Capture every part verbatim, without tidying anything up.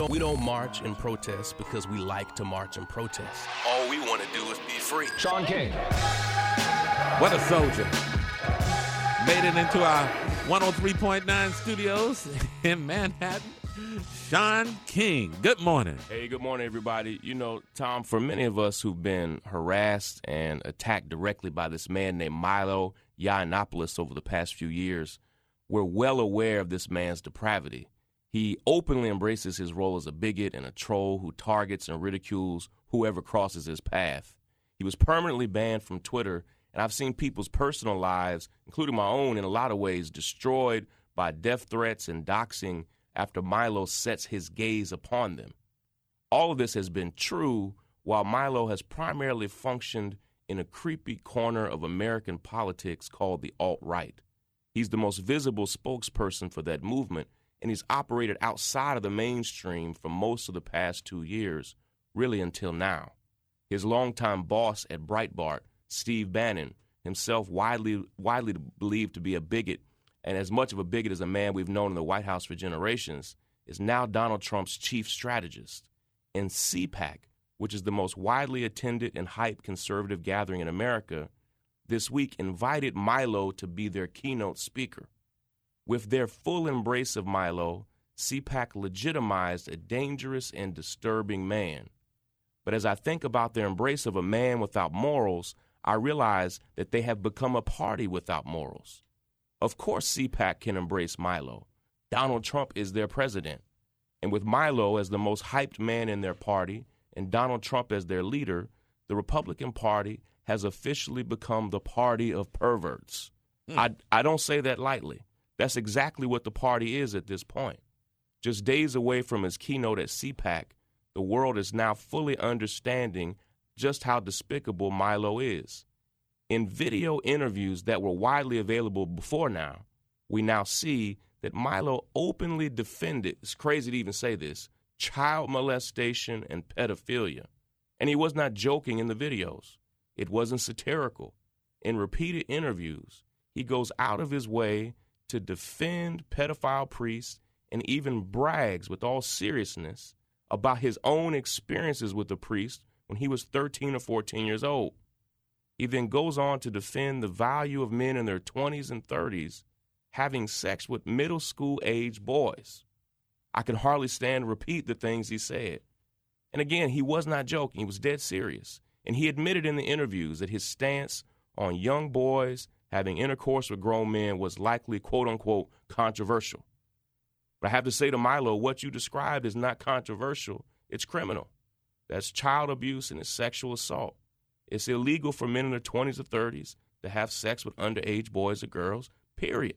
don't we don't march and protest because we like to march and protest. All we want to do is be free. Sean King. What a soldier. Made it into our one oh three point nine studios in Manhattan. Sean King. Good morning. Hey, good morning, everybody. You know, Tom, for many of us who've been harassed and attacked directly by this man named Milo Yiannopoulos over the past few years, we're well aware of this man's depravity. He openly embraces his role as a bigot and a troll who targets and ridicules whoever crosses his path. He was permanently banned from Twitter, and I've seen people's personal lives, including my own in a lot of ways, destroyed by death threats and doxing after Milo sets his gaze upon them. All of this has been true while Milo has primarily functioned in a creepy corner of American politics called the alt-right. He's the most visible spokesperson for that movement, and he's operated outside of the mainstream for most of the past two years, really until now. His longtime boss at Breitbart, Steve Bannon, himself widely widely believed to be a bigot, and as much of a bigot as a man we've known in the White House for generations, is now Donald Trump's chief strategist. And CPAC, which is the most widely attended and hyped conservative gathering in America, this week invited Milo to be their keynote speaker. With their full embrace of Milo, CPAC legitimized a dangerous and disturbing man. But as I think about their embrace of a man without morals, I realize that they have become a party without morals. Of course CPAC can embrace Milo. Donald Trump is their president. And with Milo as the most hyped man in their party and Donald Trump as their leader, the Republican Party has officially become the party of perverts. Hmm. I, I don't say that lightly. That's exactly what the party is at this point. Just days away from his keynote at CPAC, the world is now fully understanding just how despicable Milo is. In video interviews that were widely available before now, we now see that Milo openly defended, it's crazy to even say this, child molestation and pedophilia. And he was not joking in the videos. It wasn't satirical. In repeated interviews, he goes out of his way to defend pedophile priests and even brags with all seriousness about his own experiences with the priest when he was thirteen or fourteen years old. He then goes on to defend the value of men in their twenties and thirties having sex with middle school age boys. I can hardly stand to repeat the things he said. And again, he was not joking. He was dead serious. And he admitted in the interviews that his stance on young boys having intercourse with grown men was likely, quote unquote, controversial. But I have to say to Milo, what you described is not controversial. It's criminal. That's child abuse and it's sexual assault. It's illegal for men in their twenties or thirties to have sex with underage boys or girls, period.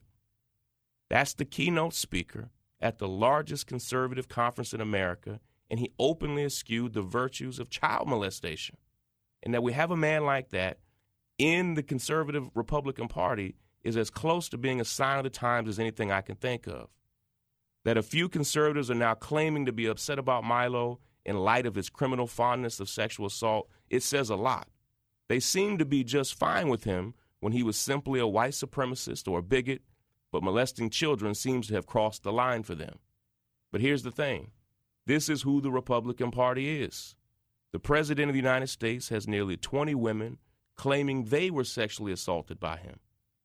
That's the keynote speaker at the largest conservative conference in America, and he openly eschewed the virtues of child molestation. And that we have a man like that in the conservative Republican Party is as close to being a sign of the times as anything I can think of. That a few conservatives are now claiming to be upset about Milo in light of his criminal fondness of sexual assault, it says a lot. They seem to be just fine with him when he was simply a white supremacist or a bigot, but molesting children seems to have crossed the line for them. But here's the thing. This is who the Republican Party is. The President of the United States has nearly twenty women claiming they were sexually assaulted by him.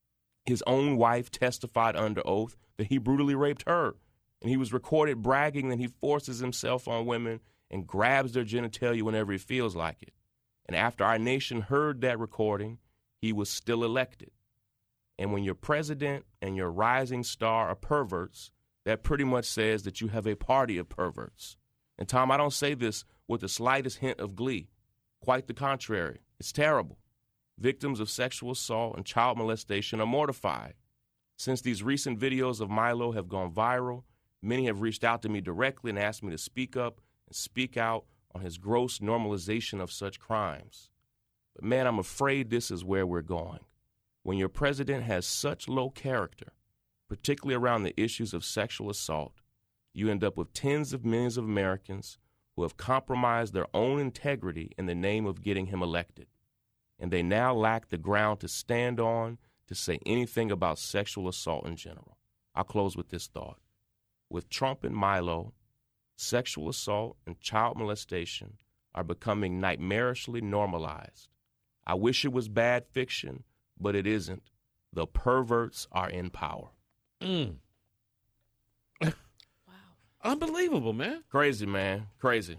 His own wife testified under oath that he brutally raped her, and he was recorded bragging that he forces himself on women and grabs their genitalia whenever he feels like it. And after our nation heard that recording, he was still elected. And when your president and your rising star are perverts, that pretty much says that you have a party of perverts. And Tom, I don't say this with the slightest hint of glee. Quite the contrary. It's terrible. Victims of sexual assault and child molestation are mortified. Since these recent videos of Milo have gone viral, many have reached out to me directly and asked me to speak up and speak out on his gross normalization of such crimes. But man, I'm afraid this is where we're going. When your president has such low character, particularly around the issues of sexual assault, you end up with tens of millions of Americans who have compromised their own integrity in the name of getting him elected. And they now lack the ground to stand on to say anything about sexual assault in general. I'll close with this thought. With Trump and Milo, sexual assault and child molestation are becoming nightmarishly normalized. I wish it was bad fiction, but it isn't. The perverts are in power. Mm. Wow. Unbelievable, man. Crazy, man. Crazy.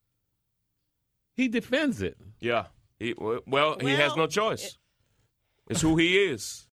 He defends it. Yeah. He, well, well, he has no choice. It, it's who he is.